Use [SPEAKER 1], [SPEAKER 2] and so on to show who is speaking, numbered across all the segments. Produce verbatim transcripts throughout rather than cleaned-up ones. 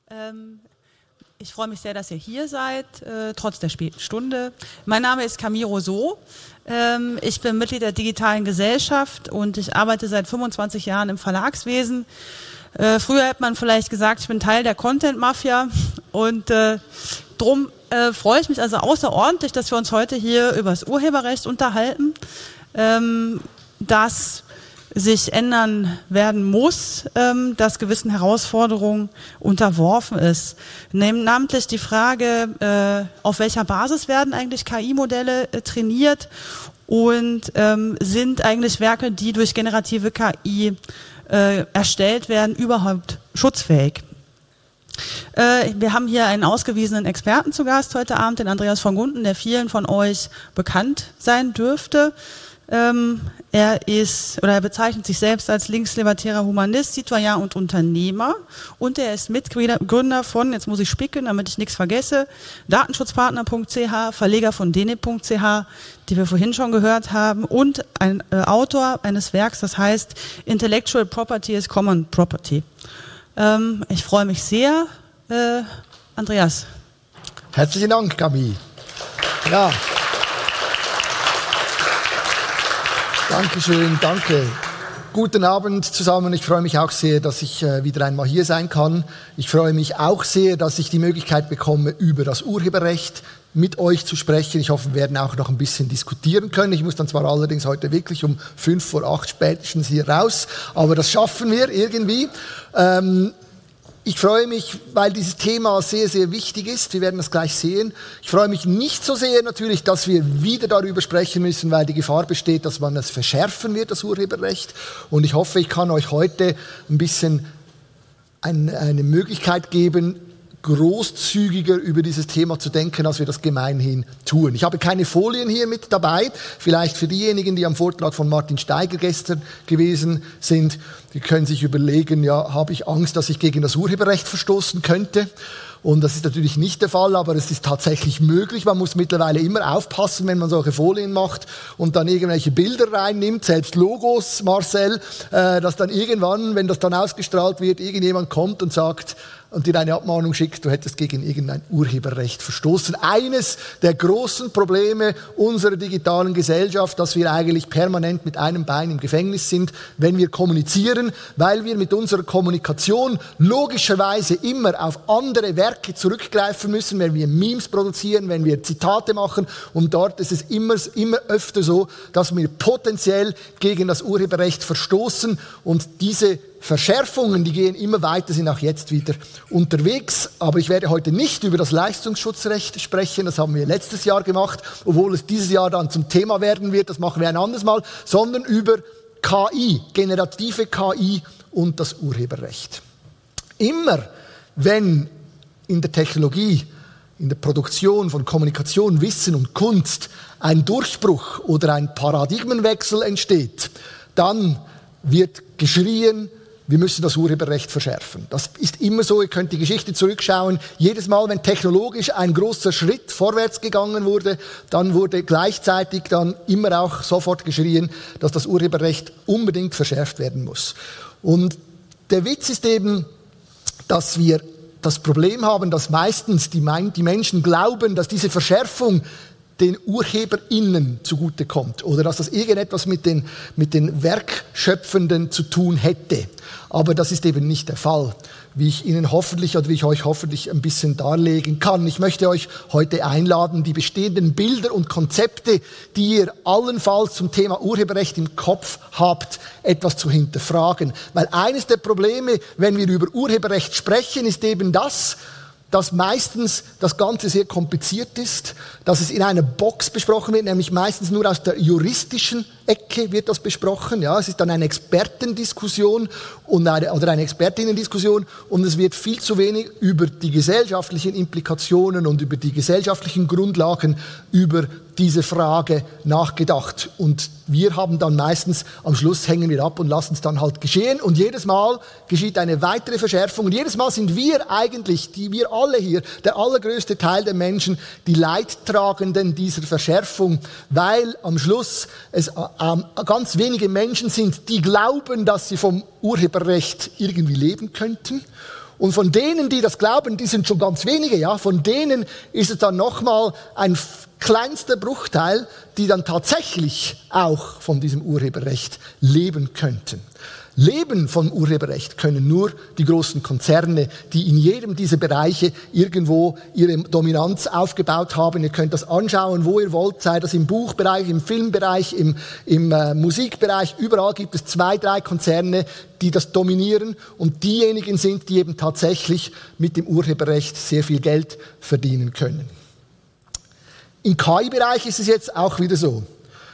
[SPEAKER 1] Ähm, ich freue mich sehr, dass ihr hier seid, äh, trotz der späten Stunde. Mein Name ist Camille Rousseau. Ähm, ich bin Mitglied der Digitalen Gesellschaft und ich arbeite seit fünfundzwanzig Jahren im Verlagswesen. Äh, früher hätte man vielleicht gesagt, ich bin Teil der Content-Mafia und äh, drum äh, freue ich mich also außerordentlich, dass wir uns heute hier über das Urheberrecht unterhalten, ähm, das sich ändern werden muss, ähm, das gewissen Herausforderungen unterworfen ist. Nehm, namentlich die Frage, äh, auf welcher Basis werden eigentlich K I-Modelle äh, trainiert und ähm, sind eigentlich Werke, die durch generative K I äh, erstellt werden, überhaupt schutzfähig? Äh, wir haben hier einen ausgewiesenen Experten zu Gast heute Abend, den Andreas von Gunten, der vielen von euch bekannt sein dürfte. Ähm, er ist oder er bezeichnet sich selbst als linkslibertärer Humanist, Citoyen und Unternehmer und er ist Mitgründer von, jetzt muss ich spicken, damit ich nichts vergesse, Datenschutzpartner Punkt c h, Verleger von Deneb Punkt c h, die wir vorhin schon gehört haben und ein äh, Autor eines Werks, das heißt Intellectual Property is Common Property. Ähm, ich freue mich sehr. Äh, Andreas.
[SPEAKER 2] Herzlichen Dank, Camille. Ja. Dankeschön, danke. Guten Abend zusammen. Ich freue mich auch sehr, dass ich äh, wieder einmal hier sein kann. Ich freue mich auch sehr, dass ich die Möglichkeit bekomme, über das Urheberrecht mit euch zu sprechen. Ich hoffe, wir werden auch noch ein bisschen diskutieren können. Ich muss dann zwar allerdings heute wirklich um fünf vor acht spätestens hier raus, aber das schaffen wir irgendwie. Ähm, Ich freue mich, weil dieses Thema sehr, sehr wichtig ist. Wir werden das gleich sehen. Ich freue mich nicht so sehr natürlich, dass wir wieder darüber sprechen müssen, weil die Gefahr besteht, dass man es verschärfen wird, das Urheberrecht. Und ich hoffe, ich kann euch heute ein bisschen ein, eine Möglichkeit geben, großzügiger über dieses Thema zu denken, als wir das gemeinhin tun. Ich habe keine Folien hier mit dabei. Vielleicht für diejenigen, die am Vortrag von Martin Steiger gestern gewesen sind, die können sich überlegen, ja, habe ich Angst, dass ich gegen das Urheberrecht verstoßen könnte? Und das ist natürlich nicht der Fall, aber es ist tatsächlich möglich. Man muss mittlerweile immer aufpassen, wenn man solche Folien macht und dann irgendwelche Bilder reinnimmt, selbst Logos, Marcel, äh, dass dann irgendwann, wenn das dann ausgestrahlt wird, irgendjemand kommt und sagt, und dir eine Abmahnung schickt, du hättest gegen irgendein Urheberrecht verstoßen. Eines der großen Probleme unserer digitalen Gesellschaft, dass wir eigentlich permanent mit einem Bein im Gefängnis sind, wenn wir kommunizieren, weil wir mit unserer Kommunikation logischerweise immer auf andere Werke zurückgreifen müssen, wenn wir Memes produzieren, wenn wir Zitate machen. Und dort ist es immer, immer öfter so, dass wir potenziell gegen das Urheberrecht verstoßen und diese Verschärfungen, die gehen immer weiter, sind auch jetzt wieder unterwegs. Aber ich werde heute nicht über das Leistungsschutzrecht sprechen, das haben wir letztes Jahr gemacht, obwohl es dieses Jahr dann zum Thema werden wird, das machen wir ein anderes Mal, sondern über K I, generative K I und das Urheberrecht. Immer wenn in der Technologie, in der Produktion von Kommunikation, Wissen und Kunst ein Durchbruch oder ein Paradigmenwechsel entsteht, dann wird geschrien, wir müssen das Urheberrecht verschärfen. Das ist immer so, ihr könnt die Geschichte zurückschauen. Jedes Mal, wenn technologisch ein großer Schritt vorwärts gegangen wurde, dann wurde gleichzeitig dann immer auch sofort geschrien, dass das Urheberrecht unbedingt verschärft werden muss. Und der Witz ist eben, dass wir das Problem haben, dass meistens die, die Menschen glauben, dass diese Verschärfung den UrheberInnen zugutekommt oder dass das irgendetwas mit den, mit den Werkschöpfenden zu tun hätte. Aber das ist eben nicht der Fall, wie ich Ihnen hoffentlich oder wie ich euch hoffentlich ein bisschen darlegen kann. Ich möchte euch heute einladen, die bestehenden Bilder und Konzepte, die ihr allenfalls zum Thema Urheberrecht im Kopf habt, etwas zu hinterfragen. Weil eines der Probleme, wenn wir über Urheberrecht sprechen, ist eben das, dass meistens das Ganze sehr kompliziert ist, dass es in einer Box besprochen wird, nämlich meistens nur aus der juristischen Ecke wird das besprochen. Ja, es ist dann eine Expertendiskussion und eine, oder eine Expertinnendiskussion und es wird viel zu wenig über die gesellschaftlichen Implikationen und über die gesellschaftlichen Grundlagen über diese Frage nachgedacht. Und wir haben dann meistens, am Schluss hängen wir ab und lassen es dann halt geschehen. Und jedes Mal geschieht eine weitere Verschärfung. Und jedes Mal sind wir eigentlich, die wir alle hier, der allergrößte Teil der Menschen, die Leidtragenden dieser Verschärfung, weil am Schluss es ähm, ganz wenige Menschen sind, die glauben, dass sie vom Urheberrecht irgendwie leben könnten. Und von denen, die das glauben, die sind schon ganz wenige, ja, von denen ist es dann nochmal ein kleinster Bruchteil, die dann tatsächlich auch von diesem Urheberrecht leben könnten. Leben vom Urheberrecht können nur die großen Konzerne, die in jedem dieser Bereiche irgendwo ihre Dominanz aufgebaut haben. Ihr könnt das anschauen, wo ihr wollt, sei das im Buchbereich, im Filmbereich, im, im äh, Musikbereich. Überall gibt es zwei, drei Konzerne, die das dominieren und diejenigen sind, die eben tatsächlich mit dem Urheberrecht sehr viel Geld verdienen können. Im K I-Bereich ist es jetzt auch wieder so.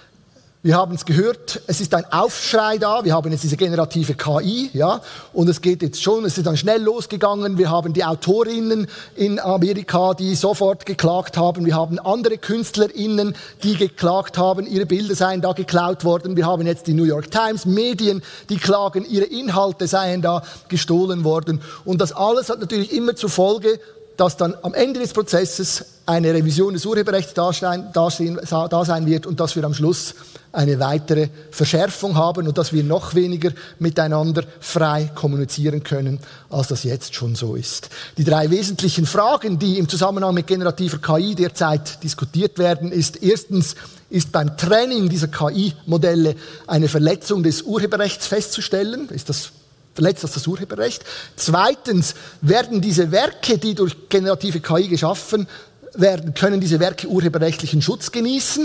[SPEAKER 2] Wir haben es gehört, es ist ein Aufschrei da, wir haben jetzt diese generative K I, ja, und es geht jetzt schon, es ist dann schnell losgegangen, wir haben die Autorinnen in Amerika, die sofort geklagt haben, wir haben andere KünstlerInnen, die geklagt haben, ihre Bilder seien da geklaut worden, wir haben jetzt die New York Times, Medien, die klagen, ihre Inhalte seien da gestohlen worden und das alles hat natürlich immer zur Folge, dass dann am Ende des Prozesses eine Revision des Urheberrechts da sein, da sein wird und dass wir am Schluss eine weitere Verschärfung haben und dass wir noch weniger miteinander frei kommunizieren können, als das jetzt schon so ist. Die drei wesentlichen Fragen, die im Zusammenhang mit generativer K I derzeit diskutiert werden, ist erstens, ist beim Training dieser K I-Modelle eine Verletzung des Urheberrechts festzustellen? Ist das verletzt das das Urheberrecht? Zweitens, werden diese Werke, die durch generative K I geschaffen werden, können diese Werke urheberrechtlichen Schutz genießen?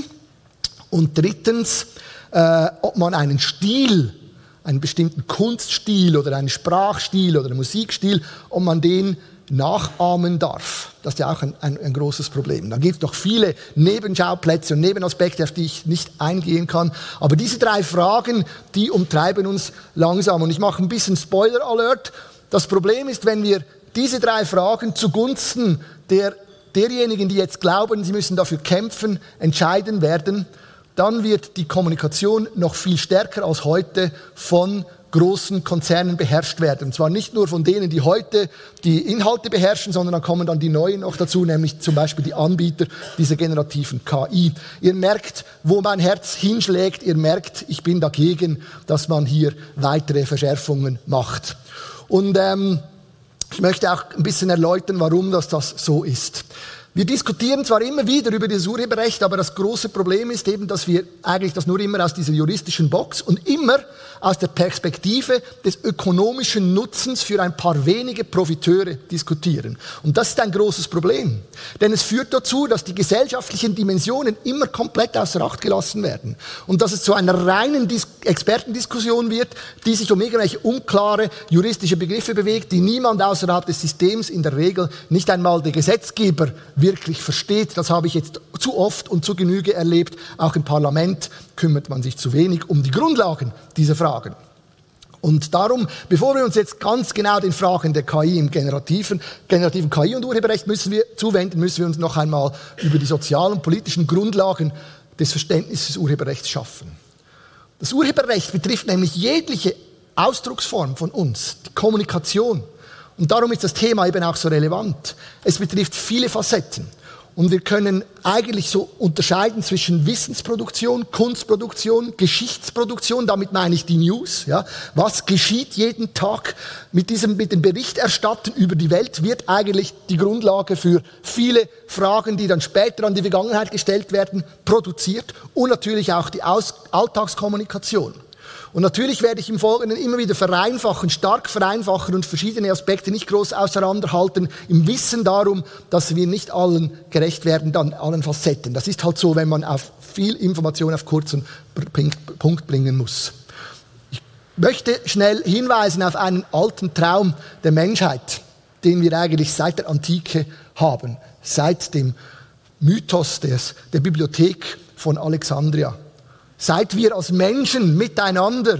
[SPEAKER 2] Und drittens, äh, ob man einen Stil, einen bestimmten Kunststil oder einen Sprachstil oder einen Musikstil, ob man den nachahmen darf. Das ist ja auch ein, ein, ein großes Problem. Da gibt es noch viele Nebenschauplätze und Nebenaspekte, auf die ich nicht eingehen kann. Aber diese drei Fragen, die umtreiben uns langsam. Und ich mache ein bisschen Spoiler-Alert. Das Problem ist, wenn wir diese drei Fragen zugunsten der, derjenigen, die jetzt glauben, sie müssen dafür kämpfen, entscheiden werden, dann wird die Kommunikation noch viel stärker als heute von großen Konzernen beherrscht werden. Und zwar nicht nur von denen, die heute die Inhalte beherrschen, sondern dann kommen dann die neuen noch dazu, nämlich zum Beispiel die Anbieter dieser generativen K I. Ihr merkt, wo mein Herz hinschlägt. Ihr merkt, ich bin dagegen, dass man hier weitere Verschärfungen macht. Und ähm, ich möchte auch ein bisschen erläutern, warum das, das so ist. Wir diskutieren zwar immer wieder über das Urheberrecht, aber das große Problem ist eben, dass wir eigentlich das nur immer aus dieser juristischen Box und immer aus der Perspektive des ökonomischen Nutzens für ein paar wenige Profiteure diskutieren. Und das ist ein großes Problem. Denn es führt dazu, dass die gesellschaftlichen Dimensionen immer komplett außer Acht gelassen werden. Und dass es zu einer reinen Dis- Expertendiskussion wird, die sich um irgendwelche unklare juristische Begriffe bewegt, die niemand außerhalb des Systems, in der Regel nicht einmal der Gesetzgeber, wirklich versteht. Das habe ich jetzt zu oft und zu Genüge erlebt. Auch im Parlament kümmert man sich zu wenig um die Grundlagen dieser Fragen. Und darum, bevor wir uns jetzt ganz genau den Fragen der K I im generativen, generativen K I und Urheberrecht müssen wir zuwenden, müssen wir uns noch einmal über die sozialen und politischen Grundlagen des Verständnisses des Urheberrechts schaffen. Das Urheberrecht betrifft nämlich jegliche Ausdrucksform von uns, die Kommunikation. Und darum ist das Thema eben auch so relevant. Es betrifft viele Facetten. Und wir können eigentlich so unterscheiden zwischen Wissensproduktion, Kunstproduktion, Geschichtsproduktion, damit meine ich die News, ja. Was geschieht jeden Tag? Mit diesem, mit dem Berichterstatten über die Welt wird eigentlich die Grundlage für viele Fragen, die dann später an die Vergangenheit gestellt werden, produziert. Und natürlich auch die Aus- Alltagskommunikation. Und natürlich werde ich im Folgenden immer wieder vereinfachen, stark vereinfachen und verschiedene Aspekte nicht groß auseinanderhalten, im Wissen darum, dass wir nicht allen gerecht werden, dann allen Facetten. Das ist halt so, wenn man auf viel Information auf kurzen Punkt bringen muss. Ich möchte schnell hinweisen auf einen alten Traum der Menschheit, den wir eigentlich seit der Antike haben, seit dem Mythos des, der Bibliothek von Alexandria. Seit wir als Menschen miteinander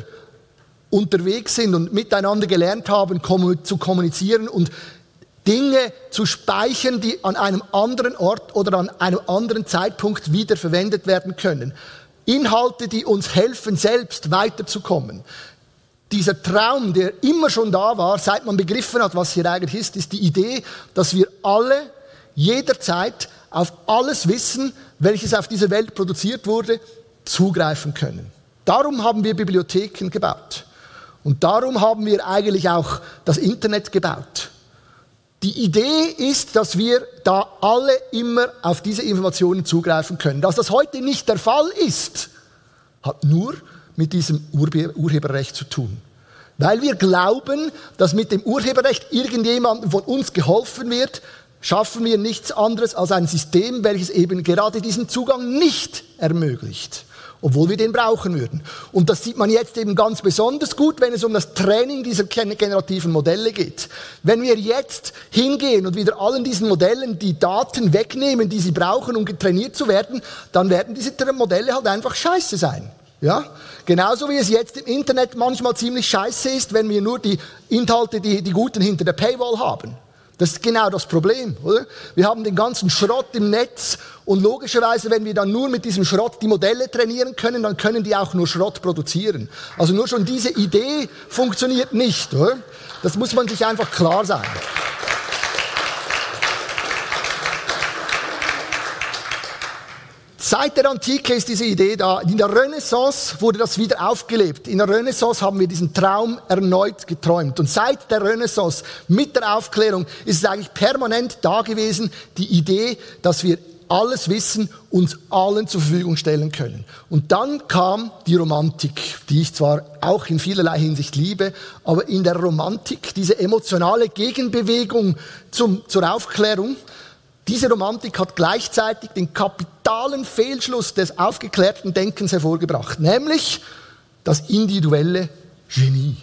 [SPEAKER 2] unterwegs sind und miteinander gelernt haben, zu kommunizieren und Dinge zu speichern, die an einem anderen Ort oder an einem anderen Zeitpunkt wieder verwendet werden können. Inhalte, die uns helfen, selbst weiterzukommen. Dieser Traum, der immer schon da war, seit man begriffen hat, was hier eigentlich ist, ist die Idee, dass wir alle jederzeit auf alles Wissen, welches auf dieser Welt produziert wurde, zugreifen können. Darum haben wir Bibliotheken gebaut. Und darum haben wir eigentlich auch das Internet gebaut. Die Idee ist, dass wir da alle immer auf diese Informationen zugreifen können. Dass das heute nicht der Fall ist, hat nur mit diesem Urbe- Urheberrecht zu tun. Weil wir glauben, dass mit dem Urheberrecht irgendjemandem von uns geholfen wird, schaffen wir nichts anderes als ein System, welches eben gerade diesen Zugang nicht ermöglicht, obwohl wir den brauchen würden. Und das sieht man jetzt eben ganz besonders gut, wenn es um das Training dieser generativen Modelle geht. Wenn wir jetzt hingehen und wieder allen diesen Modellen die Daten wegnehmen, die sie brauchen, um getrainiert zu werden, dann werden diese Modelle halt einfach scheiße sein. Ja? Genauso wie es jetzt im Internet manchmal ziemlich scheiße ist, wenn wir nur die Inhalte, die, die guten hinter der Paywall haben. Das ist genau das Problem, oder? Wir haben den ganzen Schrott im Netz und logischerweise, wenn wir dann nur mit diesem Schrott die Modelle trainieren können, dann können die auch nur Schrott produzieren. Also nur schon diese Idee funktioniert nicht, oder? Das muss man sich einfach klar sein. Seit der Antike ist diese Idee da. In der Renaissance wurde das wieder aufgelebt. In der Renaissance haben wir diesen Traum erneut geträumt. Und seit der Renaissance, mit der Aufklärung, ist es eigentlich permanent da gewesen, die Idee, dass wir alles Wissen uns allen zur Verfügung stellen können. Und dann kam die Romantik, die ich zwar auch in vielerlei Hinsicht liebe, aber in der Romantik, diese emotionale Gegenbewegung zum, zur Aufklärung, diese Romantik hat gleichzeitig den kapitalen Fehlschluss des aufgeklärten Denkens hervorgebracht, nämlich das individuelle Genie.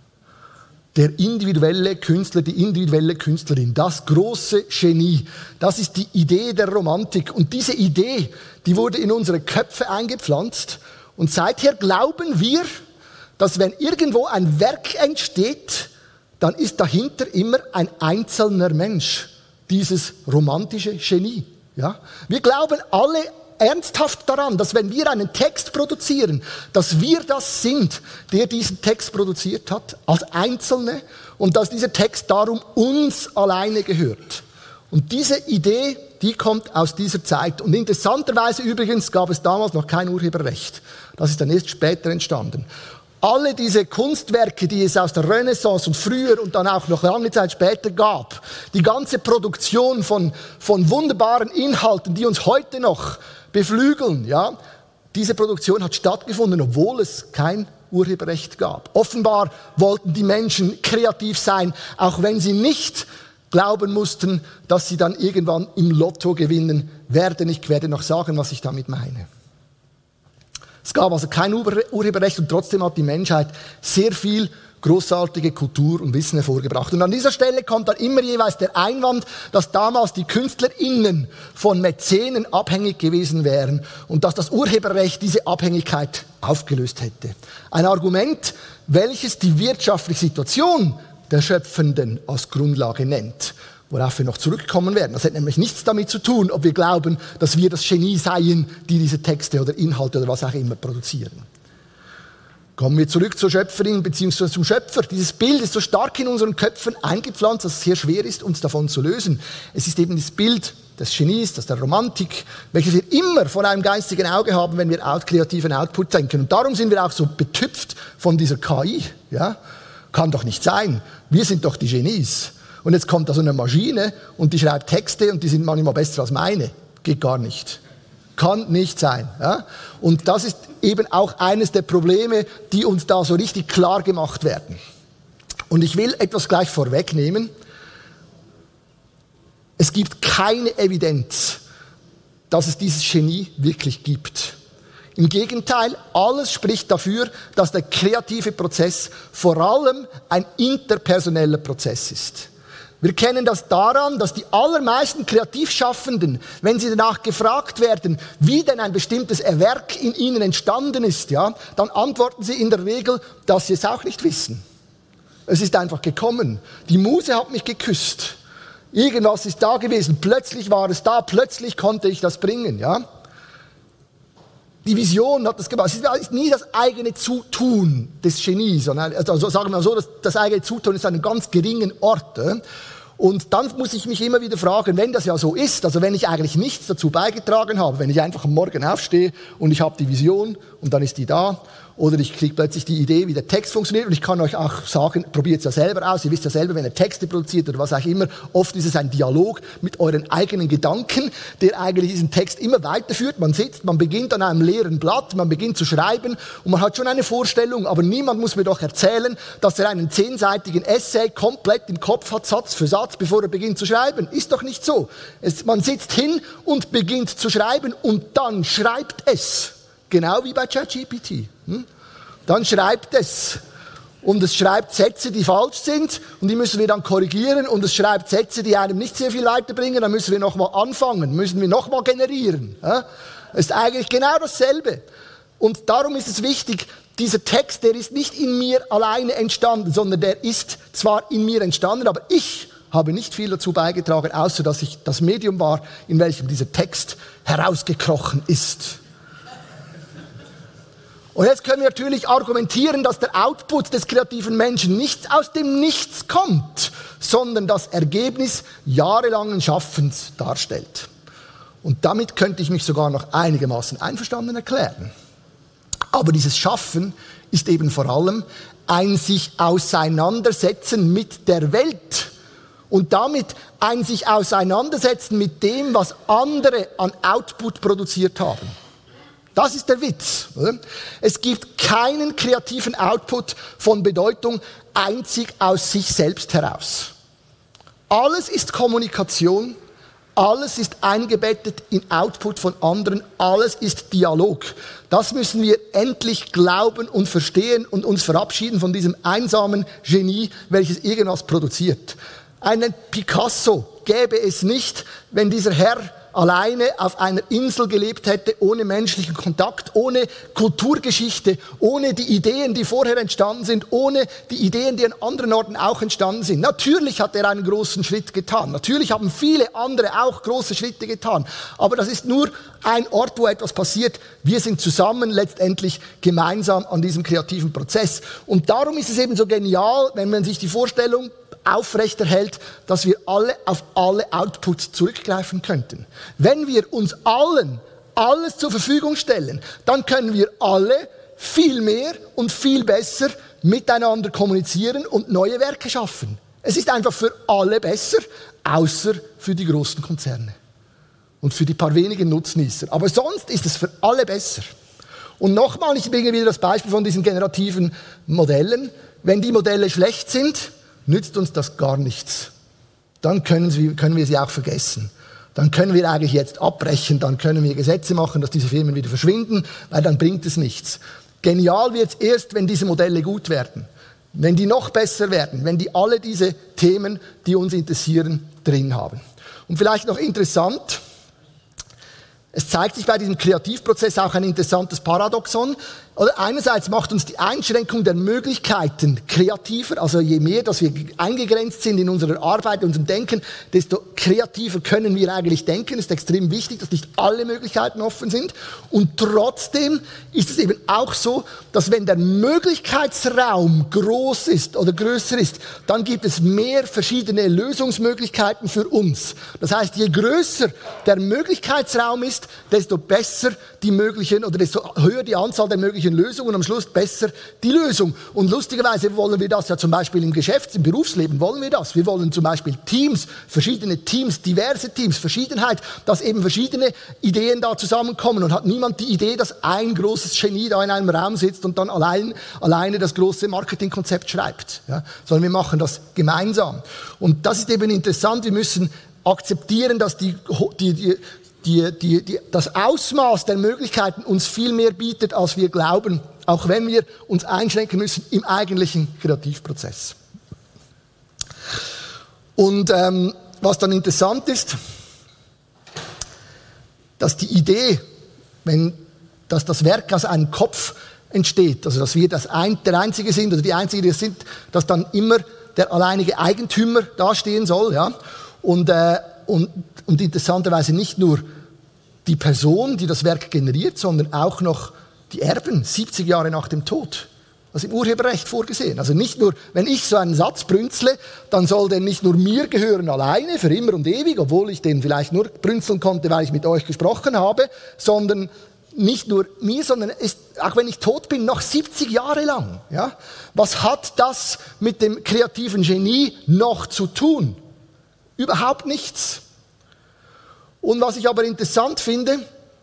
[SPEAKER 2] Der individuelle Künstler, die individuelle Künstlerin, das große Genie. Das ist die Idee der Romantik. Und diese Idee, die wurde in unsere Köpfe eingepflanzt. Und seither glauben wir, dass wenn irgendwo ein Werk entsteht, dann ist dahinter immer ein einzelner Mensch. Dieses romantische Genie. Ja? Wir glauben alle ernsthaft daran, dass wenn wir einen Text produzieren, dass wir das sind, der diesen Text produziert hat, als Einzelne, und dass dieser Text darum uns alleine gehört. Und diese Idee, die kommt aus dieser Zeit. Und interessanterweise übrigens gab es damals noch kein Urheberrecht. Das ist dann erst später entstanden. Alle diese Kunstwerke, die es aus der Renaissance und früher und dann auch noch lange Zeit später gab, die ganze Produktion von, von wunderbaren Inhalten, die uns heute noch beflügeln, ja, diese Produktion hat stattgefunden, obwohl es kein Urheberrecht gab. Offenbar wollten die Menschen kreativ sein, auch wenn sie nicht glauben mussten, dass sie dann irgendwann im Lotto gewinnen werden. Ich werde noch sagen, was ich damit meine. Es gab also kein Urheberrecht und trotzdem hat die Menschheit sehr viel großartige Kultur und Wissen hervorgebracht. Und an dieser Stelle kommt dann immer jeweils der Einwand, dass damals die KünstlerInnen von Mäzenen abhängig gewesen wären und dass das Urheberrecht diese Abhängigkeit aufgelöst hätte. Ein Argument, welches die wirtschaftliche Situation der Schöpfenden als Grundlage nennt. Worauf wir noch zurückkommen werden. Das hat nämlich nichts damit zu tun, ob wir glauben, dass wir das Genie seien, die diese Texte oder Inhalte oder was auch immer produzieren. Kommen wir zurück zur Schöpferin bzw. zum Schöpfer. Dieses Bild ist so stark in unseren Köpfen eingepflanzt, dass es sehr schwer ist, uns davon zu lösen. Es ist eben das Bild des Genies, das der Romantik, welches wir immer vor einem geistigen Auge haben, wenn wir out, kreativen Output denken. Und darum sind wir auch so betüpft von dieser K I. Ja? Kann doch nicht sein. Wir sind doch die Genies. Und jetzt kommt da so eine Maschine und die schreibt Texte und die sind manchmal besser als meine. Geht gar nicht. Kann nicht sein. Ja? Und das ist eben auch eines der Probleme, die uns da so richtig klar gemacht werden. Und ich will etwas gleich vorwegnehmen. Es gibt keine Evidenz, dass es dieses Genie wirklich gibt. Im Gegenteil, alles spricht dafür, dass der kreative Prozess vor allem ein interpersoneller Prozess ist. Wir kennen das daran, dass die allermeisten Kreativschaffenden, wenn sie danach gefragt werden, wie denn ein bestimmtes Werk in ihnen entstanden ist, ja, dann antworten sie in der Regel, dass sie es auch nicht wissen. Es ist einfach gekommen. Die Muse hat mich geküsst. Irgendwas ist da gewesen. Plötzlich war es da. Plötzlich konnte ich das bringen, ja. Die Vision hat das gemacht. Es ist nie das eigene Zutun des Genies, sondern, also sagen wir mal so, das, das eigene Zutun ist an einem ganz geringen Ort. Und dann muss ich mich immer wieder fragen, wenn das ja so ist, also wenn ich eigentlich nichts dazu beigetragen habe, wenn ich einfach am Morgen aufstehe und ich habe die Vision und dann ist die da oder ich kriege plötzlich die Idee, wie der Text funktioniert und ich kann euch auch sagen, probiert es ja selber aus, ihr wisst ja selber, wenn ihr Texte produziert oder was auch immer, oft ist es ein Dialog mit euren eigenen Gedanken, der eigentlich diesen Text immer weiterführt. Man sitzt, man beginnt an einem leeren Blatt, man beginnt zu schreiben und man hat schon eine Vorstellung, aber niemand muss mir doch erzählen, dass er einen zehnseitigen Essay komplett im Kopf hat, Satz für Satz, bevor er beginnt zu schreiben. Ist doch nicht so. Es, man sitzt hin und beginnt zu schreiben und dann schreibt es. Genau wie bei ChatGPT. Hm? Dann schreibt es. Und es schreibt Sätze, die falsch sind und die müssen wir dann korrigieren. Und es schreibt Sätze, die einem nicht sehr viel weiterbringen. Dann müssen wir nochmal anfangen, müssen wir nochmal generieren. Ja? Es ist eigentlich genau dasselbe. Und darum ist es wichtig, dieser Text, der ist nicht in mir alleine entstanden, sondern der ist zwar in mir entstanden, aber ich habe nicht viel dazu beigetragen, außer dass ich das Medium war, in welchem dieser Text herausgekrochen ist. Und jetzt können wir natürlich argumentieren, dass der Output des kreativen Menschen nicht aus dem Nichts kommt, sondern das Ergebnis jahrelangen Schaffens darstellt. Und damit könnte ich mich sogar noch einigermaßen einverstanden erklären. Aber dieses Schaffen ist eben vor allem ein sich auseinandersetzen mit der Welt und damit ein sich auseinandersetzen mit dem, was andere an Output produziert haben. Das ist der Witz. Oder? Es gibt keinen kreativen Output von Bedeutung einzig aus sich selbst heraus. Alles ist Kommunikation, alles ist eingebettet in Output von anderen, alles ist Dialog. Das müssen wir endlich glauben und verstehen und uns verabschieden von diesem einsamen Genie, welches irgendwas produziert. Einen Picasso gäbe es nicht, wenn dieser Herr alleine auf einer Insel gelebt hätte, ohne menschlichen Kontakt, ohne Kulturgeschichte, ohne die Ideen, die vorher entstanden sind, ohne die Ideen, die an anderen Orten auch entstanden sind. Natürlich hat er einen großen Schritt getan. Natürlich haben viele andere auch große Schritte getan. Aber das ist nur ein Ort, wo etwas passiert. Wir sind zusammen letztendlich gemeinsam an diesem kreativen Prozess. Und darum ist es eben so genial, wenn man sich die Vorstellung aufrechterhält, dass wir alle auf alle Outputs zurückgreifen könnten. Wenn wir uns allen alles zur Verfügung stellen, dann können wir alle viel mehr und viel besser miteinander kommunizieren und neue Werke schaffen. Es ist einfach für alle besser, außer für die großen Konzerne und für die paar wenigen Nutznießer. Aber sonst ist es für alle besser. Und nochmal, ich bringe wieder das Beispiel von diesen generativen Modellen. Wenn die Modelle schlecht sind, nützt uns das gar nichts. Dann können, sie, können wir sie auch vergessen. Dann können wir eigentlich jetzt abbrechen, dann können wir Gesetze machen, dass diese Firmen wieder verschwinden, weil dann bringt es nichts. Genial wird es erst, wenn diese Modelle gut werden, wenn die noch besser werden, wenn die alle diese Themen, die uns interessieren, drin haben. Und vielleicht noch interessant, es zeigt sich bei diesem Kreativprozess auch ein interessantes Paradoxon. Oder einerseits macht uns die Einschränkung der Möglichkeiten kreativer, also je mehr, dass wir eingegrenzt sind in unserer Arbeit, in unserem Denken, desto kreativer können wir eigentlich denken. Es ist extrem wichtig, dass nicht alle Möglichkeiten offen sind. Und trotzdem ist es eben auch so, dass wenn der Möglichkeitsraum groß ist oder größer ist, dann gibt es mehr verschiedene Lösungsmöglichkeiten für uns. Das heißt, je größer der Möglichkeitsraum ist, desto besser die möglichen oder desto höher die Anzahl der möglichen Lösungen und am Schluss besser die Lösung. Und lustigerweise wollen wir das ja zum Beispiel im Geschäfts-, im Berufsleben wollen wir das. Wir wollen zum Beispiel Teams, verschiedene Teams, diverse Teams, Verschiedenheit, dass eben verschiedene Ideen da zusammenkommen und hat niemand die Idee, dass ein großes Genie da in einem Raum sitzt und dann allein, alleine das große Marketingkonzept schreibt. Ja, sondern wir machen das gemeinsam. Und das ist eben interessant. Wir müssen akzeptieren, dass die, die, die Die, die, die, das Ausmaß der Möglichkeiten uns viel mehr bietet, als wir glauben, auch wenn wir uns einschränken müssen im eigentlichen Kreativprozess. Und ähm, was dann interessant ist, dass die Idee, wenn, dass das Werk aus einem Kopf entsteht, also dass wir das ein, der Einzige sind oder die Einzigen, die sind, dass dann immer der alleinige Eigentümer dastehen soll, ja, und äh, Und, und interessanterweise nicht nur die Person, die das Werk generiert, sondern auch noch die Erben, siebzig Jahre nach dem Tod. Also im Urheberrecht vorgesehen. Also nicht nur, wenn ich so einen Satz brünzle, dann soll der nicht nur mir gehören alleine, für immer und ewig, obwohl ich den vielleicht nur brünzeln konnte, weil ich mit euch gesprochen habe, sondern nicht nur mir, sondern ist, auch wenn ich tot bin, noch siebzig Jahre lang. Ja? Was hat das mit dem kreativen Genie noch zu tun? Überhaupt nichts. Und was ich aber interessant finde,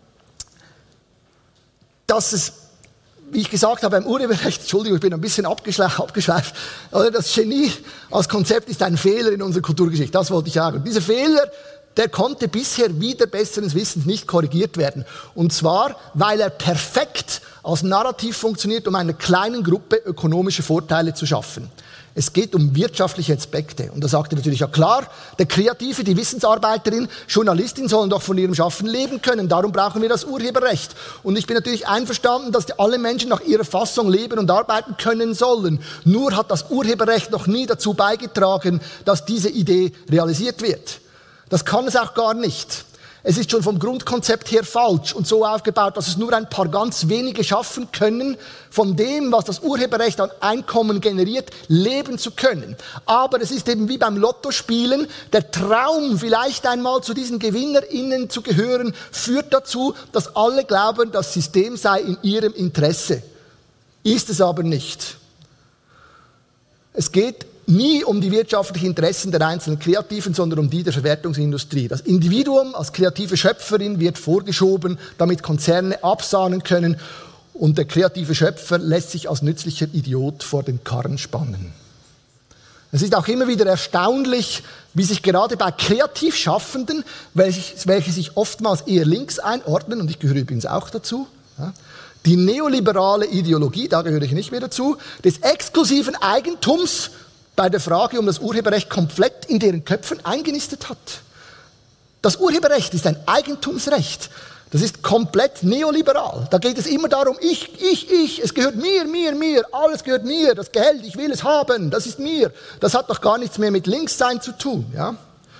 [SPEAKER 2] dass es, wie ich gesagt habe, beim Urheberrecht, Entschuldigung, ich bin ein bisschen abgeschweift, oder das Genie als Konzept ist ein Fehler in unserer Kulturgeschichte, das wollte ich sagen. Und dieser Fehler, der konnte bisher wieder besseren Wissens nicht korrigiert werden. Und zwar, weil er perfekt als Narrativ funktioniert, um einer kleinen Gruppe ökonomische Vorteile zu schaffen. Es geht um wirtschaftliche Aspekte. Und da sagt er natürlich, ja klar, der Kreative, die Wissensarbeiterin, Journalistin sollen doch von ihrem Schaffen leben können. Darum brauchen wir das Urheberrecht. Und ich bin natürlich einverstanden, dass alle Menschen nach ihrer Fassung leben und arbeiten können sollen. Nur hat das Urheberrecht noch nie dazu beigetragen, dass diese Idee realisiert wird. Das kann es auch gar nicht. Es ist schon vom Grundkonzept her falsch und so aufgebaut, dass es nur ein paar ganz wenige schaffen können, von dem, was das Urheberrecht an Einkommen generiert, leben zu können. Aber es ist eben wie beim Lottospielen, der Traum, vielleicht einmal zu diesen GewinnerInnen zu gehören, führt dazu, dass alle glauben, das System sei in ihrem Interesse. Ist es aber nicht. Es geht nie um die wirtschaftlichen Interessen der einzelnen Kreativen, sondern um die der Verwertungsindustrie. Das Individuum als kreative Schöpferin wird vorgeschoben, damit Konzerne absahnen können und der kreative Schöpfer lässt sich als nützlicher Idiot vor den Karren spannen. Es ist auch immer wieder erstaunlich, wie sich gerade bei kreativ Schaffenden, welche sich oftmals eher links einordnen, und ich gehöre übrigens auch dazu, die neoliberale Ideologie, da gehöre ich nicht mehr dazu, des exklusiven Eigentums bei der Frage um das Urheberrecht komplett in deren Köpfen eingenistet hat. Das Urheberrecht ist ein Eigentumsrecht. Das ist komplett neoliberal. Da geht es immer darum, ich, ich, ich, es gehört mir, mir, mir, alles gehört mir, das Geld, ich will es haben, das ist mir. Das hat doch gar nichts mehr mit Linkssein zu tun. Ja?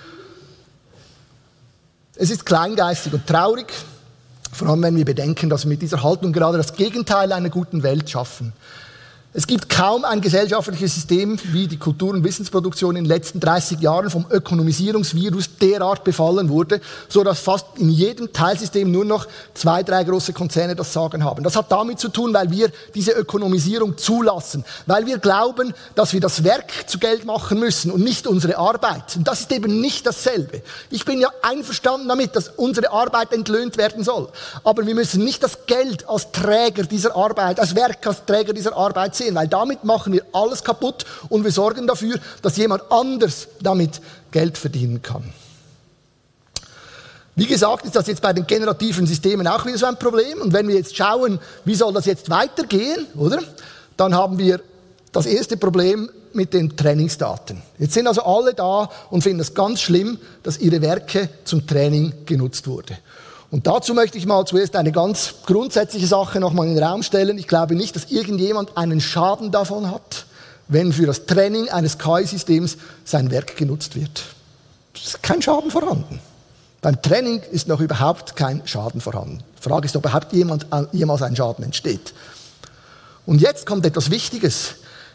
[SPEAKER 2] Es ist kleingeistig und traurig, vor allem wenn wir bedenken, dass wir mit dieser Haltung gerade das Gegenteil einer guten Welt schaffen. Es gibt kaum ein gesellschaftliches System wie die Kultur- und Wissensproduktion in den letzten dreißig Jahren vom Ökonomisierungsvirus derart befallen wurde, so dass fast in jedem Teilsystem nur noch zwei, drei große Konzerne das Sagen haben. Das hat damit zu tun, weil wir diese Ökonomisierung zulassen, weil wir glauben, dass wir das Werk zu Geld machen müssen und nicht unsere Arbeit. Und das ist eben nicht dasselbe. Ich bin ja einverstanden damit, dass unsere Arbeit entlöhnt werden soll. Aber wir müssen nicht das Geld als Träger dieser Arbeit, als Werk als Träger dieser Arbeit sehen, weil damit machen wir alles kaputt und wir sorgen dafür, dass jemand anders damit Geld verdienen kann. Wie gesagt, ist das jetzt bei den generativen Systemen auch wieder so ein Problem. Und wenn wir jetzt schauen, wie soll das jetzt weitergehen, oder? Dann haben wir das erste Problem mit den Trainingsdaten. Jetzt sind also alle da und finden es ganz schlimm, dass ihre Werke zum Training genutzt wurde. Und dazu möchte ich mal zuerst eine ganz grundsätzliche Sache nochmal in den Raum stellen. Ich glaube nicht, dass irgendjemand einen Schaden davon hat, wenn für das Training eines K I-Systems sein Werk genutzt wird. Es ist kein Schaden vorhanden. Beim Training ist noch überhaupt kein Schaden vorhanden. Die Frage ist, ob überhaupt jemand, jemals ein Schaden entsteht. Und jetzt kommt etwas Wichtiges.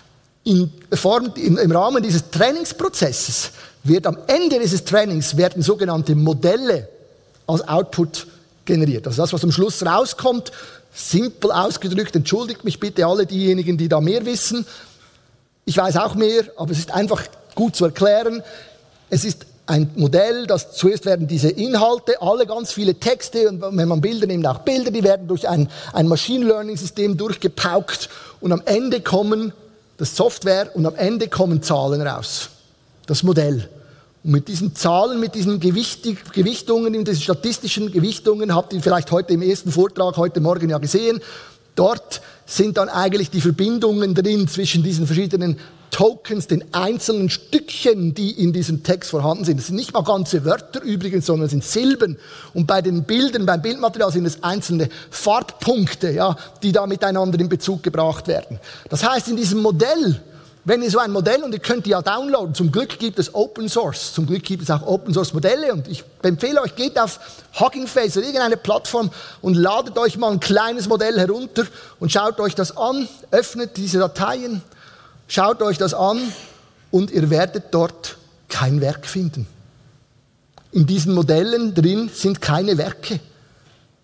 [SPEAKER 2] In Form, in, Im Rahmen dieses Trainingsprozesses wird am Ende dieses Trainings werden sogenannte Modelle als Output generiert. Also das, was am Schluss rauskommt, simpel ausgedrückt, entschuldigt mich bitte alle diejenigen, die da mehr wissen. Ich weiß auch mehr, aber es ist einfach gut zu erklären. Es ist ein Modell, das zuerst werden diese Inhalte, alle ganz viele Texte, und wenn man Bilder nimmt, auch Bilder, die werden durch ein, ein Machine Learning System durchgepaukt und am Ende kommen das Software und am Ende kommen Zahlen raus. Das Modell. Und mit diesen Zahlen, mit diesen Gewichtig- Gewichtungen, in diesen statistischen Gewichtungen, habt ihr vielleicht heute im ersten Vortrag, heute Morgen ja gesehen, dort sind dann eigentlich die Verbindungen drin zwischen diesen verschiedenen Tokens, den einzelnen Stückchen, die in diesem Text vorhanden sind. Das sind nicht mal ganze Wörter übrigens, sondern es sind Silben. Und bei den Bildern, beim Bildmaterial sind es einzelne Farbpunkte, ja, die da miteinander in Bezug gebracht werden. Das heißt, in diesem Modell, wenn ihr so ein Modell, und ihr könnt die ja downloaden, zum Glück gibt es Open Source, zum Glück gibt es auch Open Source Modelle, und ich empfehle euch, geht auf Hugging Face oder irgendeine Plattform und ladet euch mal ein kleines Modell herunter und schaut euch das an, öffnet diese Dateien, schaut euch das an und ihr werdet dort kein Werk finden. In diesen Modellen drin sind keine Werke.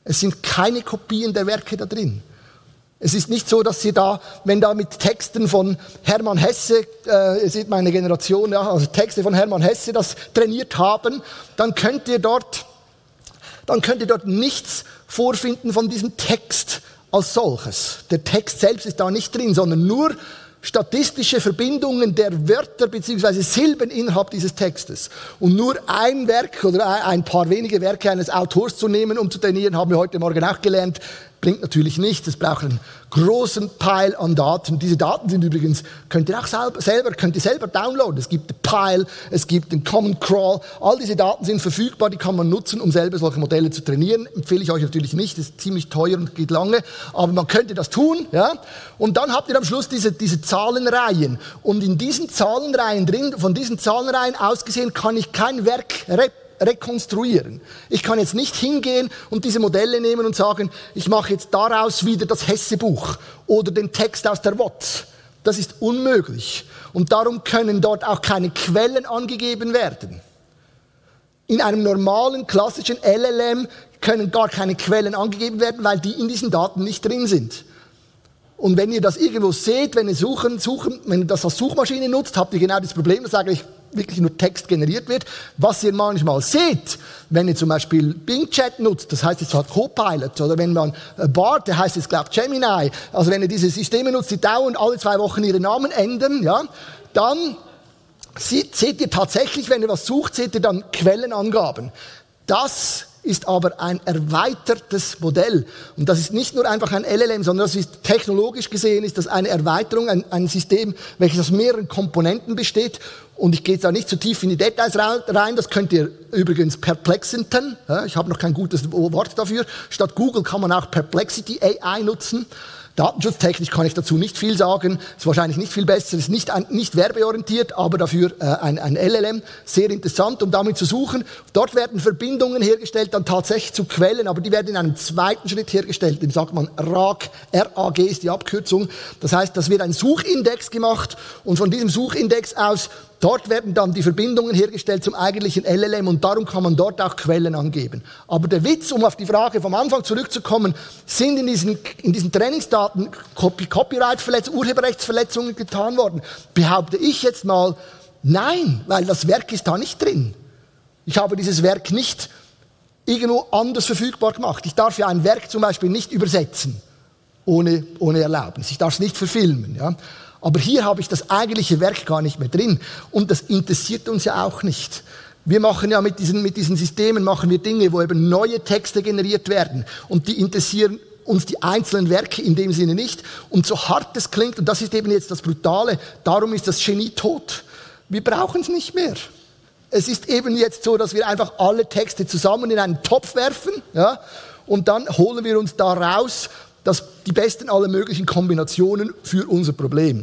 [SPEAKER 2] Es sind keine Kopien der Werke da drin. Es ist nicht so, dass Sie da, wenn da mit Texten von Hermann Hesse, äh, ihr seht meine Generation, ja, also Texte von Hermann Hesse das trainiert haben, dann könnt ihr dort, dann könnt ihr dort nichts vorfinden von diesem Text als solches. Der Text selbst ist da nicht drin, sondern nur statistische Verbindungen der Wörter bzw. Silben innerhalb dieses Textes. Und nur ein Werk oder ein paar wenige Werke eines Autors zu nehmen, um zu trainieren, haben wir heute Morgen auch gelernt, bringt natürlich nichts. Es braucht einen großen Pile an Daten. Diese Daten sind übrigens, könnt ihr auch selber, selber, könnt ihr selber downloaden. Es gibt den Pile, es gibt den Common Crawl. All diese Daten sind verfügbar, die kann man nutzen, um selber solche Modelle zu trainieren. Empfehle ich euch natürlich nicht, das ist ziemlich teuer und geht lange. Aber man könnte das tun, ja. Und dann habt ihr am Schluss diese, diese Zahlenreihen. Und in diesen Zahlenreihen drin, von diesen Zahlenreihen ausgesehen, kann ich kein Werk rep rekonstruieren. Ich kann jetzt nicht hingehen und diese Modelle nehmen und sagen, ich mache jetzt daraus wieder das Hesse-Buch oder den Text aus der W O Z. Das ist unmöglich. Und darum können dort auch keine Quellen angegeben werden. In einem normalen, klassischen L L M können gar keine Quellen angegeben werden, weil die in diesen Daten nicht drin sind. Und wenn ihr das irgendwo seht, wenn ihr suchen, suchen, wenn ihr das als Suchmaschine nutzt, habt ihr genau das Problem, dass eigentlich wirklich nur Text generiert wird. Was ihr manchmal seht, wenn ihr zum Beispiel Bing Chat nutzt, das heißt jetzt halt Copilot, oder wenn man Bard, der heißt jetzt glaube ich Gemini, also wenn ihr diese Systeme nutzt, die dauernd alle zwei Wochen ihre Namen ändern, ja, dann seht, seht ihr tatsächlich, wenn ihr was sucht, seht ihr dann Quellenangaben. Das ist aber ein erweitertes Modell. Und das ist nicht nur einfach ein L L M, sondern das ist technologisch gesehen ist das eine Erweiterung, ein, ein System, welches aus mehreren Komponenten besteht. Und ich gehe jetzt da nicht zu tief in die Details rein. Das könnt ihr übrigens Perplexington, ja, ich habe noch kein gutes Wort dafür. Statt Google kann man auch Perplexity A I nutzen. Datenschutztechnisch kann ich dazu nicht viel sagen. Ist wahrscheinlich nicht viel besser, ist nicht, ein, nicht werbeorientiert, aber dafür äh, ein, ein L L M. Sehr interessant, um damit zu suchen. Dort werden Verbindungen hergestellt, dann tatsächlich zu Quellen, aber die werden in einem zweiten Schritt hergestellt. Dem sagt man R A G. R A G ist die Abkürzung. Das heißt, das wird ein Suchindex gemacht und von diesem Suchindex aus dort werden dann die Verbindungen hergestellt zum eigentlichen L L M und darum kann man dort auch Quellen angeben. Aber der Witz, um auf die Frage vom Anfang zurückzukommen, sind in diesen, in diesen Trainingsdaten Copy Copyright-Verletzungen, Urheberrechtsverletzungen getan worden? Behaupte ich jetzt mal, nein, weil das Werk ist da nicht drin. Ich habe dieses Werk nicht irgendwo anders verfügbar gemacht. Ich darf ja ein Werk zum Beispiel nicht übersetzen, ohne, ohne Erlaubnis. Ich darf es nicht verfilmen, ja. Aber hier habe ich das eigentliche Werk gar nicht mehr drin. Und das interessiert uns ja auch nicht. Wir machen ja mit diesen, mit diesen Systemen machen wir Dinge, wo eben neue Texte generiert werden. Und die interessieren uns die einzelnen Werke in dem Sinne nicht. Und so hart es klingt, und das ist eben jetzt das Brutale, darum ist das Genie tot. Wir brauchen es nicht mehr. Es ist eben jetzt so, dass wir einfach alle Texte zusammen in einen Topf werfen, ja, und dann holen wir uns da raus, das, die besten aller möglichen Kombinationen für unser Problem.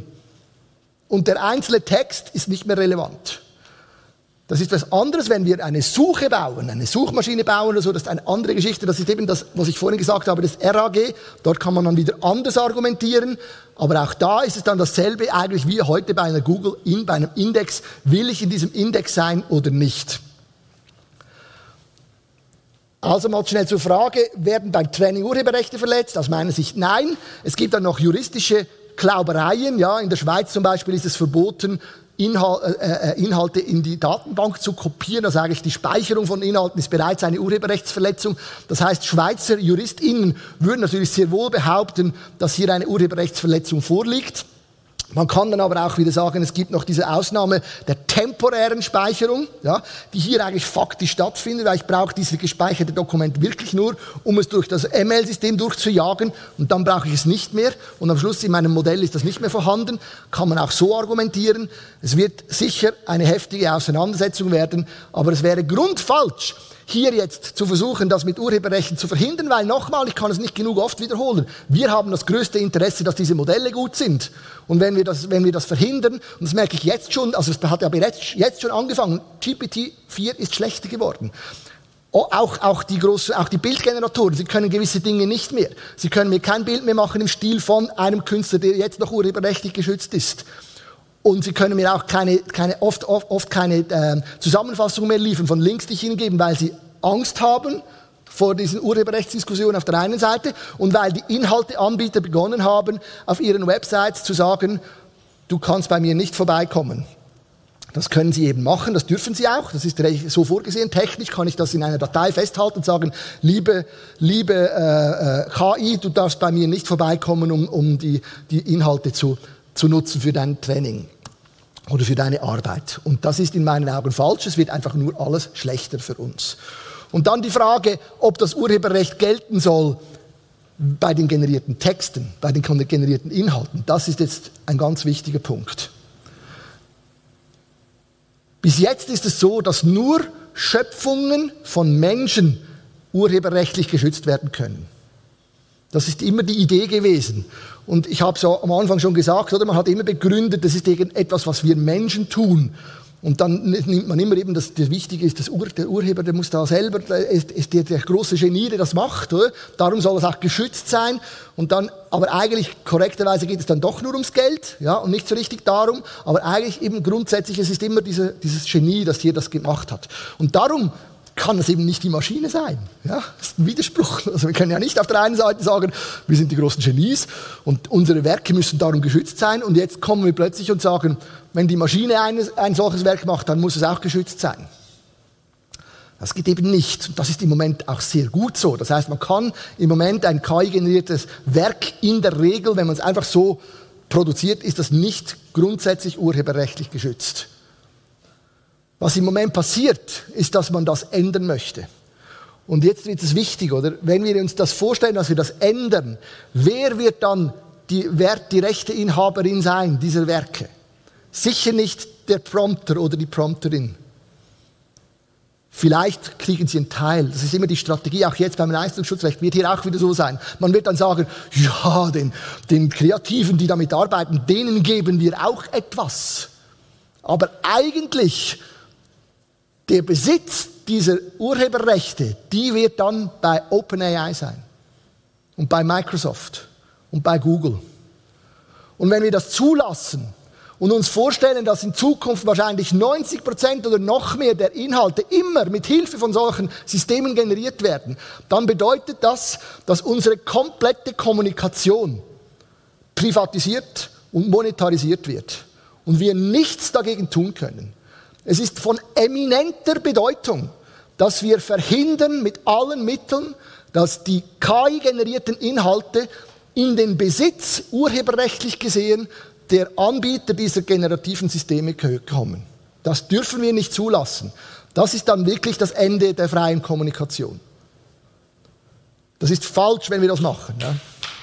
[SPEAKER 2] Und der einzelne Text ist nicht mehr relevant. Das ist was anderes, wenn wir eine Suche bauen, eine Suchmaschine bauen oder so, das ist eine andere Geschichte. Das ist eben das, was ich vorhin gesagt habe, das R A G. Dort kann man dann wieder anders argumentieren. Aber auch da ist es dann dasselbe eigentlich wie heute bei einer Google, in, bei einem Index. Will ich in diesem Index sein oder nicht? Also mal schnell zur Frage, werden beim Training Urheberrechte verletzt? Aus meiner Sicht nein. Es gibt dann noch juristische Klaubereien. Ja, in der Schweiz zum Beispiel ist es verboten, Inhal- äh, Inhalte in die Datenbank zu kopieren. Also eigentlich die Speicherung von Inhalten ist bereits eine Urheberrechtsverletzung. Das heißt, Schweizer JuristInnen würden natürlich sehr wohl behaupten, dass hier eine Urheberrechtsverletzung vorliegt. Man kann dann aber auch wieder sagen, es gibt noch diese Ausnahme der temporären Speicherung, ja, die hier eigentlich faktisch stattfindet, weil ich brauche dieses gespeicherte Dokument wirklich nur, um es durch das M L-System durchzujagen und dann brauche ich es nicht mehr und am Schluss in meinem Modell ist das nicht mehr vorhanden, kann man auch so argumentieren. Es wird sicher eine heftige Auseinandersetzung werden, aber es wäre grundfalsch, hier jetzt zu versuchen, das mit Urheberrechten zu verhindern, weil nochmal, ich kann es nicht genug oft wiederholen, wir haben das größte Interesse, dass diese Modelle gut sind. Und wenn wir das, wenn wir das verhindern, und das merke ich jetzt schon, also es hat ja jetzt, jetzt schon angefangen, G P T vier ist schlechter geworden. Auch, auch, die großen, auch die Bildgeneratoren, sie können gewisse Dinge nicht mehr. Sie können mir kein Bild mehr machen im Stil von einem Künstler, der jetzt noch urheberrechtlich geschützt ist. Und sie können mir auch keine, keine, oft, oft, oft keine äh, Zusammenfassung mehr liefern von Links, die ich ihnen gebe, weil sie Angst haben vor diesen Urheberrechtsdiskussionen auf der einen Seite und weil die Inhalteanbieter begonnen haben, auf ihren Websites zu sagen, du kannst bei mir nicht vorbeikommen. Das können sie eben machen, das dürfen sie auch, das ist so vorgesehen. Technisch kann ich das in einer Datei festhalten und sagen, liebe, liebe äh, K I, du darfst bei mir nicht vorbeikommen, um, um die, die Inhalte zu, zu nutzen für dein Training oder für deine Arbeit. Und das ist in meinen Augen falsch, es wird einfach nur alles schlechter für uns. Und dann die Frage, ob das Urheberrecht gelten soll bei den generierten Texten, bei den generierten Inhalten. Das ist jetzt ein ganz wichtiger Punkt. Bis jetzt ist es so, dass nur Schöpfungen von Menschen urheberrechtlich geschützt werden können. Das ist immer die Idee gewesen. Und ich habe es am Anfang schon gesagt, oder? Man hat immer begründet, das ist etwas, was wir Menschen tun. Und dann nimmt man immer eben, das, das Wichtige ist, das Ur, der Urheber, der muss da selber, der ist, ist der, der große Genie, der das macht, oder? Darum soll es auch geschützt sein. Und dann, aber eigentlich, korrekterweise geht es dann doch nur ums Geld, ja, und nicht so richtig darum. Aber eigentlich eben grundsätzlich, es ist immer diese, dieses Genie, das hier das gemacht hat. Und darum kann es eben nicht die Maschine sein. Ja, das ist ein Widerspruch. Also wir können ja nicht auf der einen Seite sagen, wir sind die großen Genies und unsere Werke müssen darum geschützt sein. Und jetzt kommen wir plötzlich und sagen, wenn die Maschine ein, ein solches Werk macht, dann muss es auch geschützt sein. Das geht eben nicht. Und das ist im Moment auch sehr gut so. Das heißt, man kann im Moment ein K I-generiertes Werk in der Regel, wenn man es einfach so produziert, ist das nicht grundsätzlich urheberrechtlich geschützt. Was im Moment passiert, ist, dass man das ändern möchte. Und jetzt wird es wichtig, oder? Wenn wir uns das vorstellen, dass wir das ändern, wer wird dann die, Wert, die Rechteinhaberin sein dieser Werke? Sicher nicht der Prompter oder die Prompterin. Vielleicht kriegen sie einen Teil. Das ist immer die Strategie, auch jetzt beim Leistungsschutzrecht wird hier auch wieder so sein. Man wird dann sagen, ja, den, den Kreativen, die damit arbeiten, denen geben wir auch etwas. Aber eigentlich der Besitz dieser Urheberrechte, die wird dann bei OpenAI sein und bei Microsoft und bei Google. Und wenn wir das zulassen und uns vorstellen, dass in Zukunft wahrscheinlich neunzig Prozent oder noch mehr der Inhalte immer mit Hilfe von solchen Systemen generiert werden, dann bedeutet das, dass unsere komplette Kommunikation privatisiert und monetarisiert wird und wir nichts dagegen tun können. Es ist von eminenter Bedeutung, dass wir verhindern mit allen Mitteln, dass die K I-generierten Inhalte in den Besitz, urheberrechtlich gesehen, der Anbieter dieser generativen Systeme kommen. Das dürfen wir nicht zulassen. Das ist dann wirklich das Ende der freien Kommunikation. Das ist falsch, wenn wir das machen. Ja?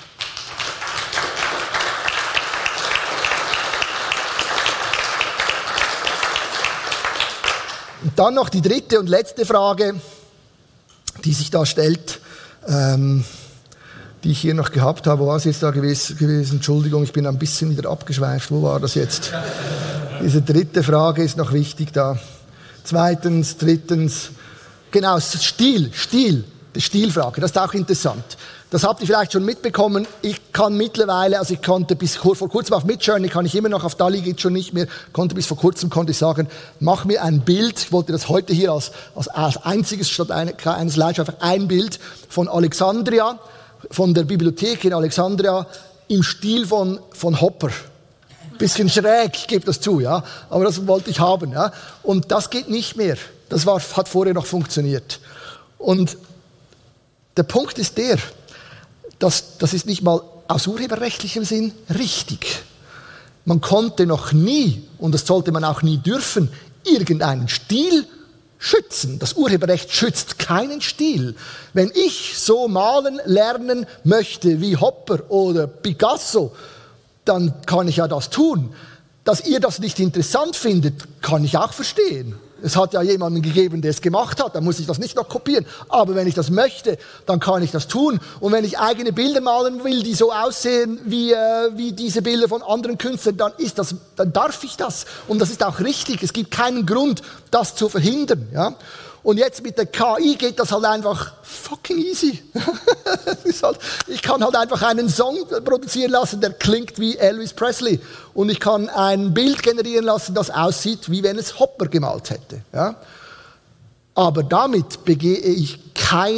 [SPEAKER 2] Und dann noch die dritte und letzte Frage, die sich da stellt, ähm, die ich hier noch gehabt habe. Wo war es jetzt da gewesen? Entschuldigung, ich bin ein bisschen wieder abgeschweift. Wo war das jetzt? Diese dritte Frage ist noch wichtig da. Zweitens, drittens, genau, Stil, Stil, die Stilfrage, das ist auch interessant. Das habt ihr vielleicht schon mitbekommen. Ich kann mittlerweile, also ich konnte bis vor kurzem auf Midjourney, kann ich immer noch, auf DALL-E geht schon nicht mehr, konnte bis vor kurzem, konnte ich sagen, mach mir ein Bild, ich wollte das heute hier als, als, als einziges statt eine, eines Slides einfach ein Bild von Alexandria, von der Bibliothek in Alexandria im Stil von, von Hopper. Bisschen schräg, ich gebe das zu, ja, aber das wollte ich haben, ja. Und das geht nicht mehr. Das war, hat vorher noch funktioniert. Und der Punkt ist der, dass, das ist nicht mal aus urheberrechtlichem Sinn richtig. Man konnte noch nie, und das sollte man auch nie dürfen, irgendeinen Stil schützen. Das Urheberrecht schützt keinen Stil. Wenn ich so malen lernen möchte wie Hopper oder Picasso, dann kann ich ja das tun. Dass ihr das nicht interessant findet, kann ich auch verstehen. Es hat ja jemanden gegeben, der es gemacht hat, dann muss ich das nicht noch kopieren. Aber wenn ich das möchte, dann kann ich das tun. Und wenn ich eigene Bilder malen will, die so aussehen wie, äh, wie diese Bilder von anderen Künstlern, dann ist das, dann darf ich das. Und das ist auch richtig. Es gibt keinen Grund, das zu verhindern, ja. Und jetzt mit der K I geht das halt einfach fucking easy. ist halt, ich kann halt einfach einen Song produzieren lassen, der klingt wie Elvis Presley. Und ich kann ein Bild generieren lassen, das aussieht, wie wenn es Hopper gemalt hätte. Ja? Aber damit begehe ich keine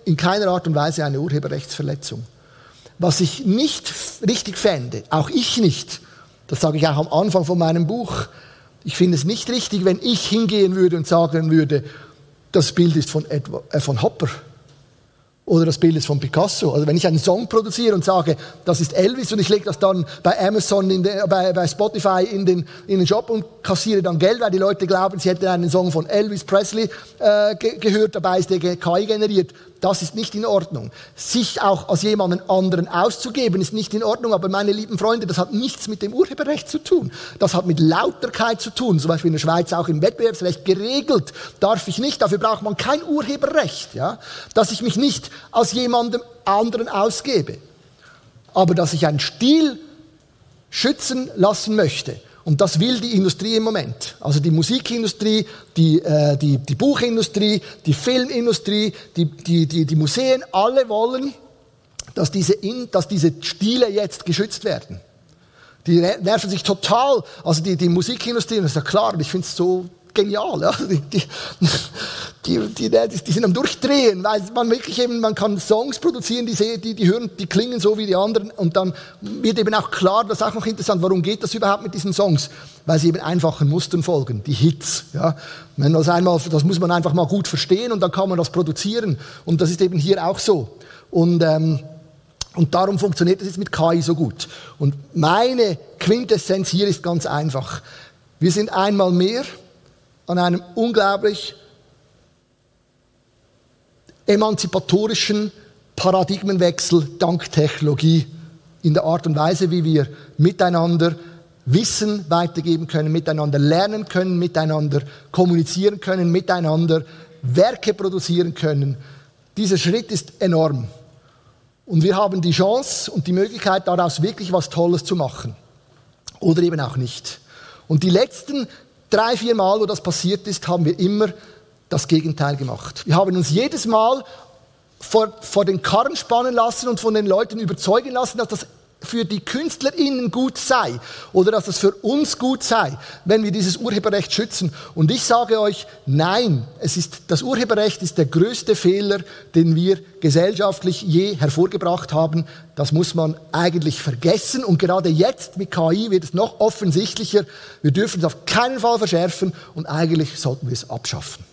[SPEAKER 2] in keiner Art und Weise eine Urheberrechtsverletzung. Was ich nicht richtig fände, auch ich nicht, das sage ich auch am Anfang von meinem Buch, ich finde es nicht richtig, wenn ich hingehen würde und sagen würde, das Bild ist von, Edward, äh, von Hopper oder das Bild ist von Picasso. Also wenn ich einen Song produziere und sage, das ist Elvis und ich lege das dann bei Amazon, in den, bei, bei Spotify in den, in den Shop und kassiere dann Geld, weil die Leute glauben, sie hätten einen Song von Elvis Presley äh, ge- gehört, dabei ist der K I generiert. Das ist nicht in Ordnung. Sich auch als jemanden anderen auszugeben, ist nicht in Ordnung. Aber meine lieben Freunde, das hat nichts mit dem Urheberrecht zu tun. Das hat mit Lauterkeit zu tun. Zum Beispiel in der Schweiz auch im Wettbewerbsrecht geregelt. Darf ich nicht. Dafür braucht man kein Urheberrecht. Ja? Dass ich mich nicht als jemandem anderen ausgebe. Aber dass ich einen Stil schützen lassen möchte. Und das will die Industrie im Moment. Also die Musikindustrie, die, äh, die, die Buchindustrie, die Filmindustrie, die, die, die, die Museen, alle wollen, dass diese, in, dass diese Stile jetzt geschützt werden. Die nerven sich total, also die, die Musikindustrie, das ist ja klar, und ich finde es so genial, ja. die, die, die, die, die sind am Durchdrehen, weil man wirklich eben, man kann Songs produzieren, die, die, die hören, die klingen so wie die anderen und dann wird eben auch klar, das ist auch noch interessant, warum geht das überhaupt mit diesen Songs? Weil sie eben einfachen Mustern folgen, die Hits, ja. Wenn das einmal, das muss man einfach mal gut verstehen und dann kann man das produzieren und das ist eben hier auch so und, ähm, und darum funktioniert das jetzt mit K I so gut. Und meine Quintessenz hier ist ganz einfach. Wir sind einmal mehr an einem unglaublich emanzipatorischen Paradigmenwechsel dank Technologie in der Art und Weise, wie wir miteinander Wissen weitergeben können, miteinander lernen können, miteinander kommunizieren können, miteinander Werke produzieren können. Dieser Schritt ist enorm. Und wir haben die Chance und die Möglichkeit, daraus wirklich was Tolles zu machen. Oder eben auch nicht. Und die letzten drei, vier Mal, wo das passiert ist, haben wir immer das Gegenteil gemacht. Wir haben uns jedes Mal vor, vor den Karren spannen lassen und von den Leuten überzeugen lassen, dass das für die KünstlerInnen gut sei oder dass das für uns gut sei, wenn wir dieses Urheberrecht schützen. Und ich sage euch, nein, es ist, das Urheberrecht ist der größte Fehler, den wir gesellschaftlich je hervorgebracht haben. Das muss man eigentlich vergessen. Und gerade jetzt mit K I wird es noch offensichtlicher. Wir dürfen es auf keinen Fall verschärfen und eigentlich sollten wir es abschaffen.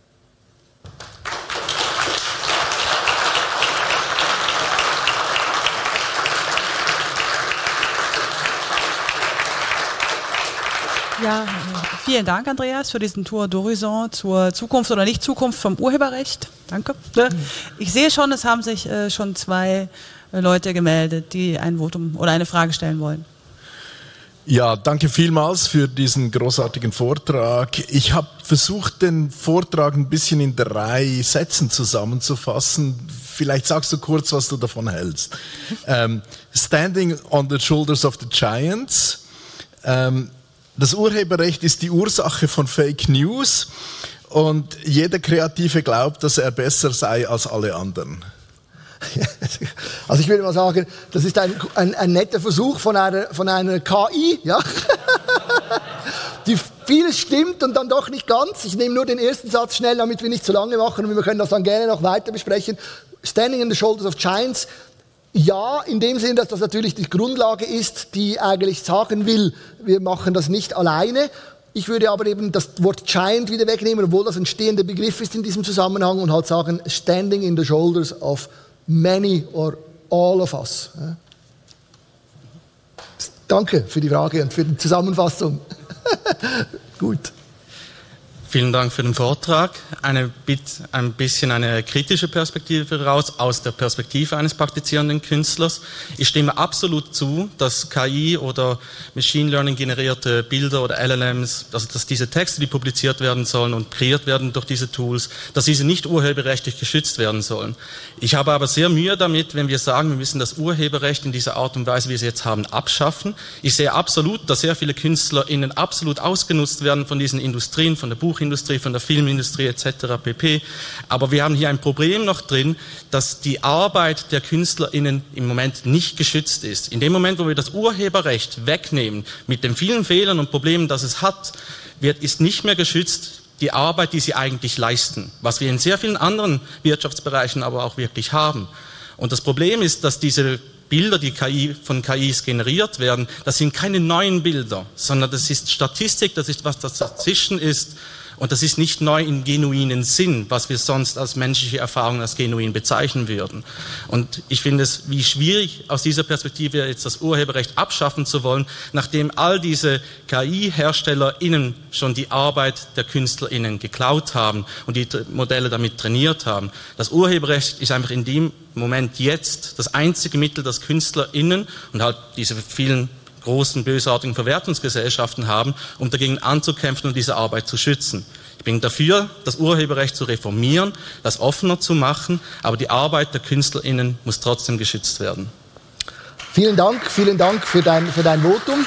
[SPEAKER 1] Ja, vielen Dank, Andreas, für diesen Tour d'Horizon zur Zukunft oder Nicht-Zukunft vom Urheberrecht. Danke. Ich sehe schon, es haben sich äh, schon zwei äh, Leute gemeldet, die ein Votum oder eine Frage stellen wollen.
[SPEAKER 3] Ja, danke vielmals für diesen großartigen Vortrag. Ich habe versucht, den Vortrag ein bisschen in drei Sätzen zusammenzufassen. Vielleicht sagst du kurz, was du davon hältst. Ähm, Standing on the shoulders of the giants. Ähm, Das Urheberrecht ist die Ursache von Fake News und jeder Kreative glaubt, dass er besser sei als alle anderen.
[SPEAKER 2] Also ich würde mal sagen, das ist ein, ein, ein netter Versuch von einer, von einer K I, ja? Die vieles stimmt und dann doch nicht ganz. Ich nehme nur den ersten Satz schnell, damit wir nicht zu lange machen und wir können das dann gerne noch weiter besprechen. Standing on the shoulders of giants. Ja, in dem Sinne, dass das natürlich die Grundlage ist, die eigentlich sagen will, wir machen das nicht alleine. Ich würde aber eben das Wort Giant wieder wegnehmen, obwohl das ein stehender Begriff ist in diesem Zusammenhang und halt sagen, standing in the shoulders of many or all of us. Danke für die Frage und für die Zusammenfassung. Gut.
[SPEAKER 4] Vielen Dank für den Vortrag. Eine, ein bisschen eine kritische Perspektive raus, aus der Perspektive eines praktizierenden Künstlers. Ich stimme absolut zu, dass K I oder Machine Learning generierte Bilder oder L L Ms, also dass diese Texte, die publiziert werden sollen und kreiert werden durch diese Tools, dass diese nicht urheberrechtlich geschützt werden sollen. Ich habe aber sehr Mühe damit, wenn wir sagen, wir müssen das Urheberrecht in dieser Art und Weise, wie wir es jetzt haben, abschaffen. Ich sehe absolut, dass sehr viele KünstlerInnen absolut ausgenutzt werden von diesen Industrien, von der Buch Industrie, von der Filmindustrie et cetera pp. Aber wir haben hier ein Problem noch drin, dass die Arbeit der KünstlerInnen im Moment nicht geschützt ist. In dem Moment, wo wir das Urheberrecht wegnehmen, mit den vielen Fehlern und Problemen, das es hat, wird, ist nicht mehr geschützt die Arbeit, die sie eigentlich leisten, was wir in sehr vielen anderen Wirtschaftsbereichen aber auch wirklich haben. Und das Problem ist, dass diese Bilder, die K I, von K Is generiert werden, das sind keine neuen Bilder, sondern das ist Statistik, das ist was das dazwischen ist. Und das ist nicht neu im genuinen Sinn, was wir sonst als menschliche Erfahrung als genuin bezeichnen würden. Und ich finde es wie schwierig, aus dieser Perspektive jetzt das Urheberrecht abschaffen zu wollen, nachdem all diese K I-HerstellerInnen schon die Arbeit der KünstlerInnen geklaut haben und die Modelle damit trainiert haben. Das Urheberrecht ist einfach in dem Moment jetzt das einzige Mittel, das KünstlerInnen und halt diese vielen großen, bösartigen Verwertungsgesellschaften haben, um dagegen anzukämpfen und diese Arbeit zu schützen. Ich bin dafür, das Urheberrecht zu reformieren, das offener zu machen, aber die Arbeit der KünstlerInnen muss trotzdem geschützt werden.
[SPEAKER 2] Vielen Dank, vielen Dank für dein, für dein Votum.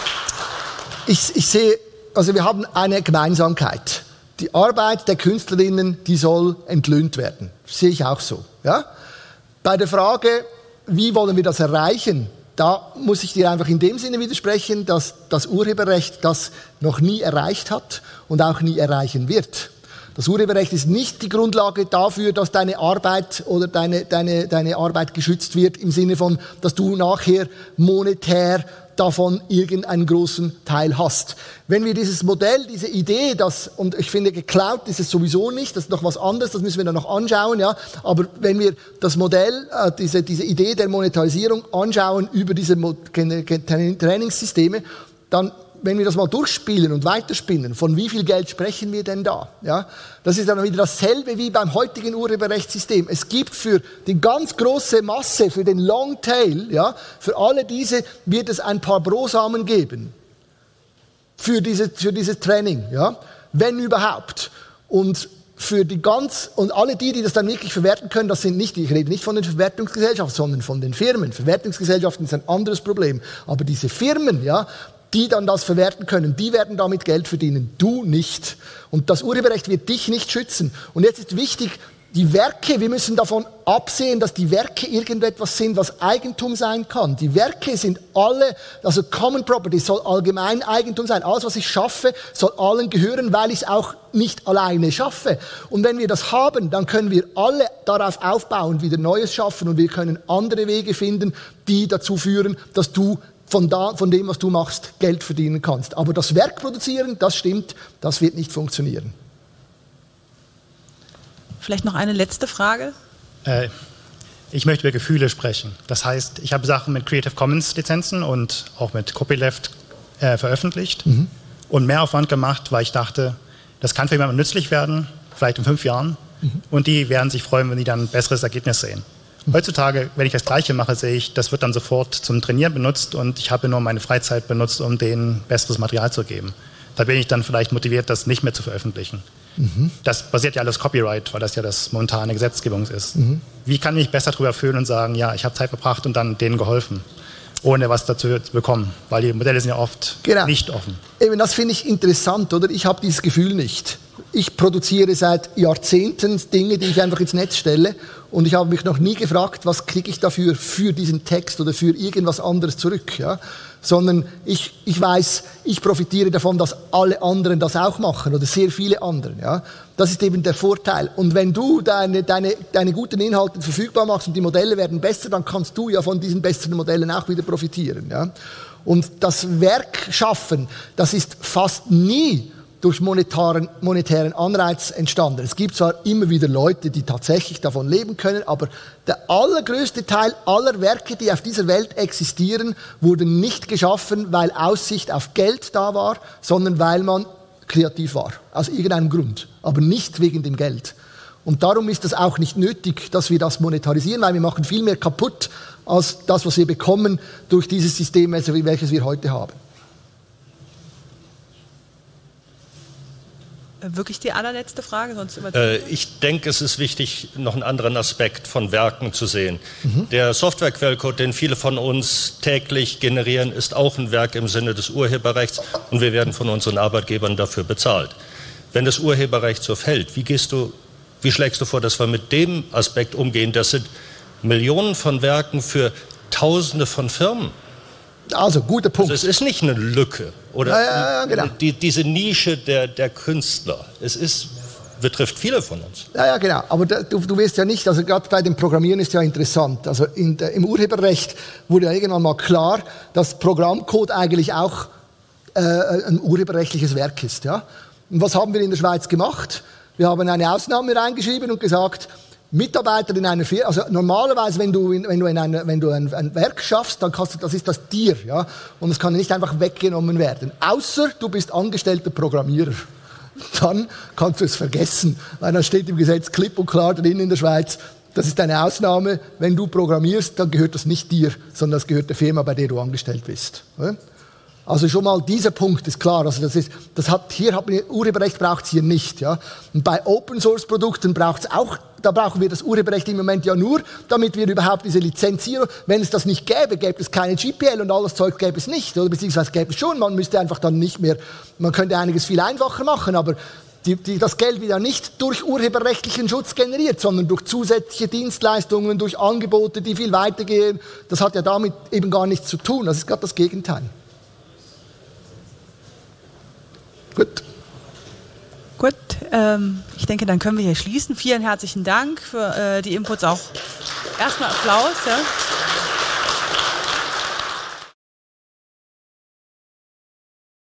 [SPEAKER 2] Ich, ich sehe, also wir haben eine Gemeinsamkeit. Die Arbeit der KünstlerInnen, die soll entlöhnt werden. Das sehe ich auch so. Ja? Bei der Frage, wie wollen wir das erreichen, da muss ich dir einfach in dem Sinne widersprechen, dass das Urheberrecht das noch nie erreicht hat und auch nie erreichen wird. Das Urheberrecht ist nicht die Grundlage dafür, dass deine Arbeit oder deine, deine, deine Arbeit geschützt wird, im Sinne von, dass du nachher monetär davon irgendeinen großen Teil hast. Wenn wir dieses Modell, diese Idee, das, und ich finde, geklaut ist es sowieso nicht, das ist noch was anderes, das müssen wir dann noch anschauen, ja. Aber wenn wir das Modell, äh, diese, diese Idee der Monetarisierung anschauen über diese Mo- Trainingssysteme, dann, wenn wir das mal durchspielen und weiterspinnen, von wie viel Geld sprechen wir denn da? Ja? Das ist dann wieder dasselbe wie beim heutigen Urheberrechtssystem. Es gibt für die ganz große Masse, für den Long Tail, ja, für alle diese wird es ein paar Brosamen geben. Für, diese, für dieses Training, ja, wenn überhaupt. Und für die ganz, und alle die, die das dann wirklich verwerten können, das sind nicht, ich rede nicht von den Verwertungsgesellschaften, sondern von den Firmen. Verwertungsgesellschaften ist ein anderes Problem. Aber diese Firmen, ja, die dann das verwerten können, die werden damit Geld verdienen, du nicht. Und das Urheberrecht wird dich nicht schützen. Und jetzt ist wichtig, die Werke, wir müssen davon absehen, dass die Werke irgendetwas sind, was Eigentum sein kann. Die Werke sind alle, also Common Property soll allgemein Eigentum sein. Alles, was ich schaffe, soll allen gehören, weil ich es auch nicht alleine schaffe. Und wenn wir das haben, dann können wir alle darauf aufbauen, wieder Neues schaffen und wir können andere Wege finden, die dazu führen, dass du Von, da, von dem, was du machst, Geld verdienen kannst. Aber das Werk produzieren, das stimmt, das wird nicht funktionieren.
[SPEAKER 1] Vielleicht noch eine letzte Frage?
[SPEAKER 5] Äh, ich möchte über Gefühle sprechen. Das heißt, ich habe Sachen mit Creative Commons Lizenzen und auch mit Copyleft äh, veröffentlicht mhm. und mehr Aufwand gemacht, weil ich dachte, das kann für jemanden nützlich werden, vielleicht in fünf Jahren. Mhm. Und die werden sich freuen, wenn die dann ein besseres Ergebnis sehen. Heutzutage, wenn ich das Gleiche mache, sehe ich, das wird dann sofort zum Trainieren benutzt und ich habe nur meine Freizeit benutzt, um denen besseres Material zu geben. Da bin ich dann vielleicht motiviert, das nicht mehr zu veröffentlichen. Mhm. Das basiert ja alles Copyright, weil das ja das momentane Gesetzgebung ist. Mhm. Wie kann ich besser darüber fühlen und sagen, ja, ich habe Zeit verbracht und dann denen geholfen, ohne was dazu zu bekommen? Weil die Modelle sind ja oft genau. nicht offen.
[SPEAKER 2] Eben, das finde ich interessant, oder? Ich habe dieses Gefühl nicht. Ich produziere seit Jahrzehnten Dinge, die ich einfach ins Netz stelle und ich habe mich noch nie gefragt, was kriege ich dafür für diesen Text oder für irgendwas anderes zurück, ja? Sondern ich, ich weiß, ich profitiere davon, dass alle anderen das auch machen oder sehr viele andere, ja? Das ist eben der Vorteil. Und wenn du deine, deine, deine guten Inhalte verfügbar machst und die Modelle werden besser, dann kannst du ja von diesen besseren Modellen auch wieder profitieren, ja? Und das Werk schaffen, das ist fast nie durch monetären, monetären Anreiz entstanden. Es gibt zwar immer wieder Leute, die tatsächlich davon leben können, aber der allergrößte Teil aller Werke, die auf dieser Welt existieren, wurden nicht geschaffen, weil Aussicht auf Geld da war, sondern weil man kreativ war. Aus irgendeinem Grund. Aber nicht wegen dem Geld. Und darum ist es auch nicht nötig, dass wir das monetarisieren, weil wir machen viel mehr kaputt als das, was wir bekommen durch dieses System, welches wir heute haben.
[SPEAKER 1] Wirklich die allerletzte Frage? Sonst
[SPEAKER 6] äh, ich denke, es ist wichtig, noch einen anderen Aspekt von Werken zu sehen. Mhm. Der Softwarequellcode, den viele von uns täglich generieren, ist auch ein Werk im Sinne des Urheberrechts und wir werden von unseren Arbeitgebern dafür bezahlt. Wenn das Urheberrecht so fällt, wie gehst du, wie schlägst du vor, dass wir mit dem Aspekt umgehen? Das sind Millionen von Werken für Tausende von Firmen.
[SPEAKER 2] Also, guter Punkt.
[SPEAKER 6] Also es ist nicht eine Lücke oder
[SPEAKER 2] ja, ja, ja, genau.
[SPEAKER 6] die, diese Nische der, der Künstler. Es ist, betrifft viele von uns.
[SPEAKER 2] Ja, ja, genau. Aber da, du, du wirst ja nicht, also gerade bei dem Programmieren ist ja interessant. Also in der, im Urheberrecht wurde ja irgendwann mal klar, dass Programmcode eigentlich auch äh, ein urheberrechtliches Werk ist. Ja? Und was haben wir in der Schweiz gemacht? Wir haben eine Ausnahme reingeschrieben und gesagt, Mitarbeiter in einer Firma, also normalerweise, wenn du, in, wenn du, in eine, wenn du ein, ein Werk schaffst, dann kannst du, das ist das dir, ja, und es kann nicht einfach weggenommen werden. Außer du bist angestellter Programmierer. Dann kannst du es vergessen, weil da steht im Gesetz klipp und klar drin in der Schweiz, das ist eine Ausnahme, wenn du programmierst, dann gehört das nicht dir, sondern das gehört der Firma, bei der du angestellt bist. Ja? Also schon mal dieser Punkt ist klar. Also das ist, das hat hier hat man, Urheberrecht braucht es hier nicht, ja. Und bei Open Source Produkten braucht es auch, da brauchen wir das Urheberrecht im Moment ja nur, damit wir überhaupt diese Lizenzierung. Wenn es das nicht gäbe, gäbe es keine G P L und alles Zeug gäbe es nicht, oder beziehungsweise gäbe es schon. Man müsste einfach dann nicht mehr, man könnte einiges viel einfacher machen, aber die, die, das Geld wird ja nicht durch urheberrechtlichen Schutz generiert, sondern durch zusätzliche Dienstleistungen, durch Angebote, die viel weitergehen. Das hat ja damit eben gar nichts zu tun. Das ist gerade das Gegenteil. Gut.
[SPEAKER 1] Gut, ähm, ich denke, dann können wir hier schließen. Vielen herzlichen Dank für äh, die Inputs auch. Erstmal Applaus. Ja.